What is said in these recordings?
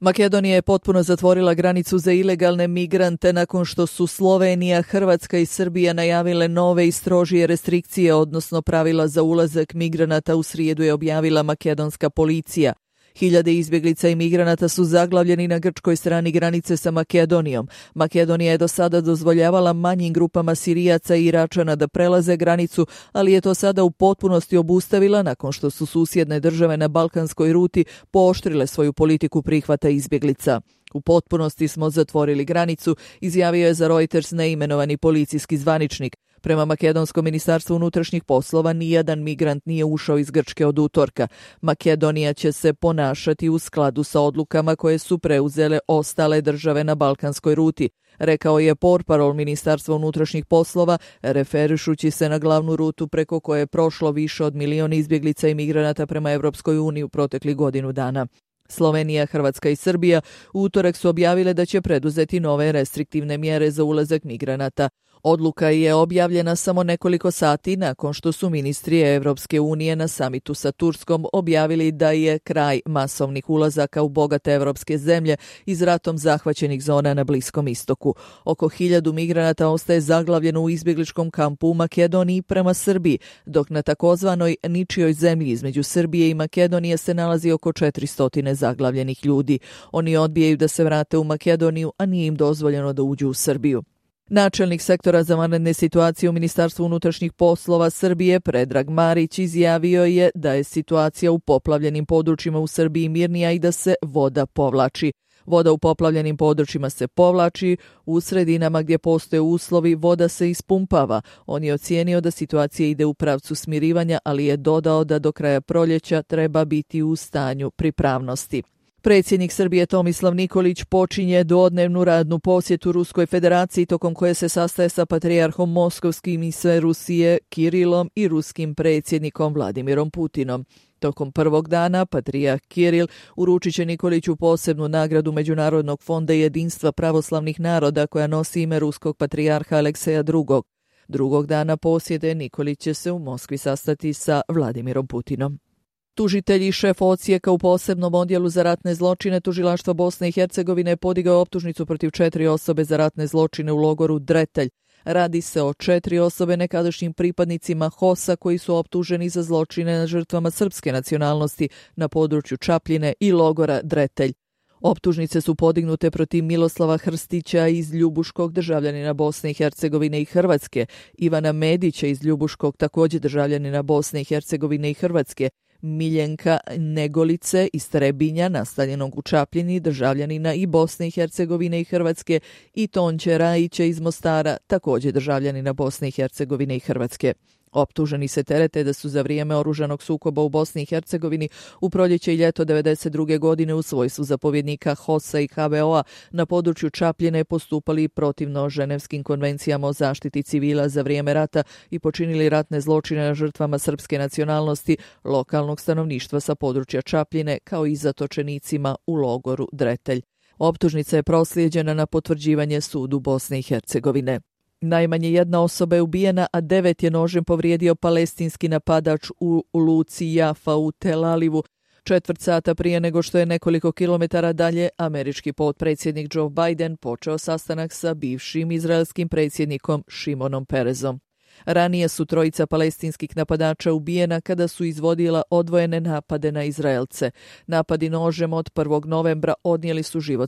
Makedonija je potpuno zatvorila granicu za ilegalne migrante nakon što su Slovenija, Hrvatska i Srbija najavile nove i strožije restrikcije, odnosno pravila za ulazak migranata, u srijedu je objavila makedonska policija. Hiljade izbjeglica i migranata su zaglavljeni na grčkoj strani granice sa Makedonijom. Makedonija je do sada dozvoljavala manjim grupama Sirijaca i Iračana da prelaze granicu, ali je to sada u potpunosti obustavila nakon što su susjedne države na balkanskoj ruti pooštrile svoju politiku prihvata izbjeglica. U potpunosti smo zatvorili granicu, izjavio je za Reuters neimenovani policijski zvaničnik. Prema Makedonskom ministarstvu unutrašnjih poslova nijedan migrant nije ušao iz Grčke od utorka. Makedonija će se ponašati u skladu sa odlukama koje su preuzele ostale države na balkanskoj ruti, rekao je portparol Ministarstva unutrašnjih poslova, referišući se na glavnu rutu preko koje je prošlo više od 1 milion izbjeglica i migranata prema Europskoj uniji u proteklih godinu dana. Slovenija, Hrvatska i Srbija u utorak su objavile da će preduzeti nove restriktivne mjere za ulazak migranata. Odluka je objavljena samo nekoliko sati nakon što su ministri Europske unije na samitu sa Turskom objavili da je kraj masovnih ulazaka u bogate evropske zemlje iz ratom zahvaćenih zona na Bliskom istoku. Oko 1000 migranata ostaje zaglavljeno u izbjegličkom kampu u Makedoniji prema Srbiji, dok na takozvanoj ničijoj zemlji između Srbije i Makedonije se nalazi oko 400 zaglavljenih ljudi. Oni odbijaju da se vrate u Makedoniju, a nije im dozvoljeno da uđu u Srbiju. Načelnik sektora za vanredne situacije u Ministarstvu unutrašnjih poslova Srbije, Predrag Marić, izjavio je da je situacija u poplavljenim područjima u Srbiji mirnija i da se voda povlači. Voda u poplavljenim područjima se povlači, u sredinama gdje postoje uslovi voda se ispumpava. On je ocijenio da situacija ide u pravcu smirivanja, ali je dodao da do kraja proljeća treba biti u stanju pripravnosti. Predsjednik Srbije Tomislav Nikolić počinje dvodnevnu radnu posjetu Ruskoj federaciji, tokom koje se sastaje sa patrijarhom Moskovskim i sve Rusije Kirilom i ruskim predsjednikom Vladimirom Putinom. Tokom prvog dana patrijarh Kiril uručit će Nikoliću posebnu nagradu Međunarodnog fonda jedinstva pravoslavnih naroda koja nosi ime ruskog patrijarha Alekseja II. Drugog dana posjete Nikolić će se u Moskvi sastati sa Vladimirom Putinom. Tužitelj i šef odsjeka u posebnom odjelu za ratne zločine Tužilaštva Bosne i Hercegovine podigao optužnicu protiv 4 osobe za ratne zločine u logoru Dretelj. Radi se o 4 osobe nekadašnjim pripadnicima HOS-a koji su optuženi za zločine na žrtvama srpske nacionalnosti na području Čapljine i logora Dretelj. Optužnice su podignute protiv Miloslava Hrstića iz Ljubuškog, državljanina Bosne i Hercegovine i Hrvatske, Ivana Medića iz Ljubuškog, također državljanina Bosne i Hercegovine i Hrvatske, Miljenka Negolice iz Trebinja, nastanjenog u Čapljini, državljanina i Bosne i Hercegovine i Hrvatske, i Tonče Rajića iz Mostara, također državljanina Bosne i Hercegovine i Hrvatske. Optuženi se terete da su za vrijeme oružanog sukoba u Bosni i Hercegovini u proljeće i ljeto 1992. godine u svojstvu zapovjednika HOS-a i HVO-a na području Čapljine postupali protivno ženevskim konvencijama o zaštiti civila za vrijeme rata i počinili ratne zločine na žrtvama srpske nacionalnosti, lokalnog stanovništva sa područja Čapljine, kao i zatočenicima u logoru Dretelj. Optužnica je proslijeđena na potvrđivanje sudu Bosne i Hercegovine. Najmanje jedna osoba je ubijena, a 9 je nožem povrijedio palestinski napadač u luci Jafa u Tel Avivu, četvrt sata prije nego što je nekoliko kilometara dalje američki potpredsjednik Joe Biden počeo sastanak sa bivšim izraelskim predsjednikom Šimonom Perezom. Ranije su 3 palestinskih napadača ubijena kada su izvodila odvojene napade na Izraelce. Napadi nožem od 1. novembra odnijeli su život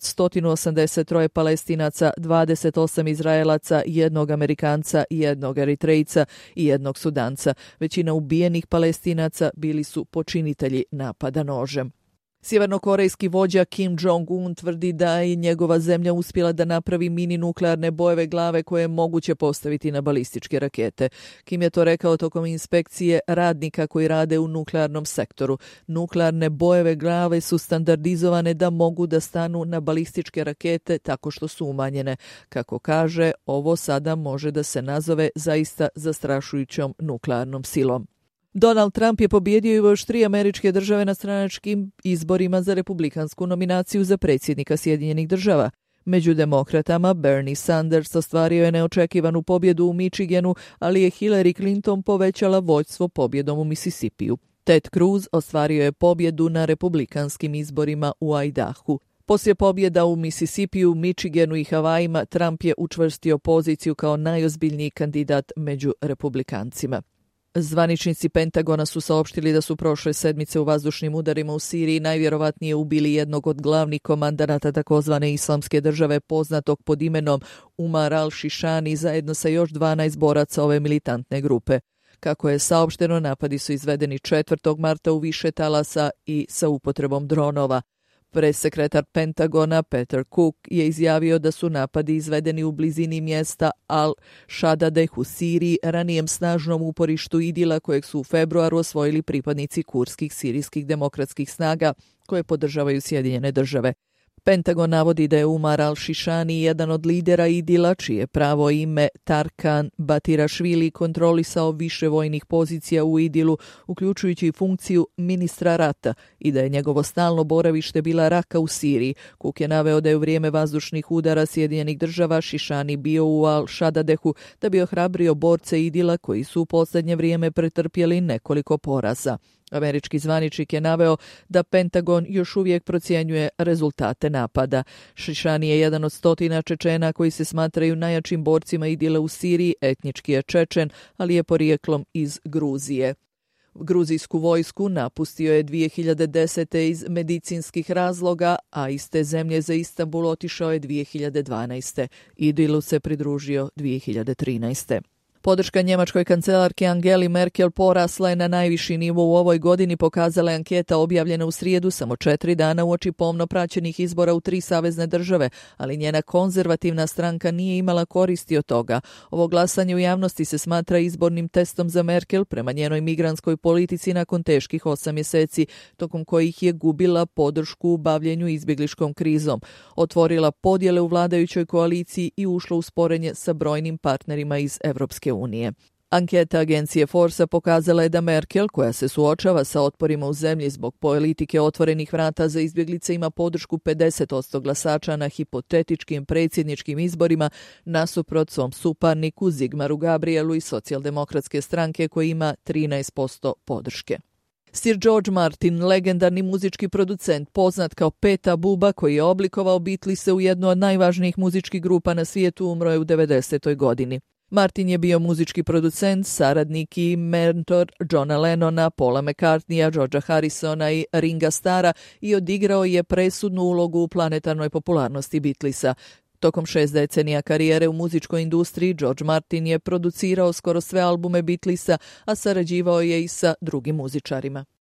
183 Palestinaca, 28 Izraelaca, 1 Amerikanca, 1 Eritrejca i 1 Sudanca. Većina ubijenih Palestinaca bili su počinitelji napada nožem. Sjevernokorejski vođa Kim Jong-un tvrdi da je njegova zemlja uspjela da napravi mini nuklearne bojeve glave koje je moguće postaviti na balističke rakete. Kim je to rekao tokom inspekcije radnika koji rade u nuklearnom sektoru. Nuklearne bojeve glave su standardizovane da mogu da stanu na balističke rakete tako što su umanjene. Kako kaže, ovo sada može da se nazove zaista zastrašujućom nuklearnom silom. Donald Trump je pobijedio u još 3 američke države na stranačkim izborima za republikansku nominaciju za predsjednika Sjedinjenih država. Među demokratama Bernie Sanders ostvario je neočekivanu pobjedu u Michiganu, ali je Hillary Clinton povećala vođstvo pobjedom u Mississippiju. Ted Cruz ostvario je pobjedu na republikanskim izborima u Idahu. Poslije pobjeda u Mississippiju, Michiganu i Havajima, Trump je učvrstio poziciju kao najozbiljniji kandidat među republikancima. Zvaničnici Pentagona su saopštili da su prošle sedmice u vazdušnim udarima u Siriji najvjerovatnije ubili jednog od glavnih komandanata takozvane islamske države poznatog pod imenom Umar al-Shishani zajedno sa još 12 boraca ove militantne grupe. Kako je saopšteno, napadi su izvedeni 4. marta u više talasa i sa upotrebom dronova. Pressekretar Pentagona Peter Cook je izjavio da su napadi izvedeni u blizini mjesta Al-Shadadeh u Siriji, ranijem snažnom uporištu Idila kojeg su u februaru osvojili pripadnici kurdskih sirijskih demokratskih snaga koje podržavaju Sjedinjene države. Pentagon navodi da je Umar al-Shishani jedan od lidera Idila, čije pravo ime Tarkan Batirašvili kontrolisao više vojnih pozicija u Idilu, uključujući funkciju ministra rata, i da je njegovo stalno boravište bila Raka u Siriji. Cook je naveo da je u vrijeme vazdušnih udara Sjedinjenih država Shishani bio u Al-Shadadehu da bi ohrabrio borce Idila koji su u posljednje vrijeme pretrpjeli nekoliko poraza. Američki zvaničnik je naveo da Pentagon još uvijek procjenjuje rezultate napada. Shishani je jedan od 100 Čečena koji se smatraju najjačim borcima Idila u Siriji, etnički je Čečen, ali je porijeklom iz Gruzije. Gruzijsku vojsku napustio je 2010. iz medicinskih razloga, a iz te zemlje za Istanbul otišao je 2012. Idilu se pridružio 2013. Podrška njemačkoj kancelarki Angeli Merkel porasla je na najviši nivo u ovoj godini, pokazala je anketa objavljena u srijedu, samo 4 dana uoči pomno praćenih izbora u 3 savezne države, ali njena konzervativna stranka nije imala koristi od toga. Ovo glasanje u javnosti se smatra izbornim testom za Merkel prema njenoj migrantskoj politici nakon teških 8 mjeseci, tokom kojih je gubila podršku u bavljenju izbjegličkom krizom, otvorila podjele u vladajućoj koaliciji i ušla u sporenje sa brojnim partnerima iz Europske unije. Anketa agencije Forsa pokazala je da Merkel, koja se suočava sa otporima u zemlji zbog politike otvorenih vrata za izbjeglice, ima podršku 50% glasača na hipotetičkim predsjedničkim izborima nasuprot svom suparniku Zigmaru Gabrielu iz socijaldemokratske stranke koji ima 13% podrške. Sir George Martin, legendarni muzički producent, poznat kao Peta Buba, koji je oblikovao Beatlese u jednu od najvažnijih muzičkih grupa na svijetu, umro je u 90. godini. Martin je bio muzički producent, saradnik i mentor Johna Lennona, Paula McCartneya, Georgea Harrisona i Ringa Starra i odigrao je presudnu ulogu u planetarnoj popularnosti Beatlesa. Tokom 6 decenija karijere u muzičkoj industriji George Martin je producirao skoro sve albume Beatlesa, a sarađivao je i sa drugim muzičarima.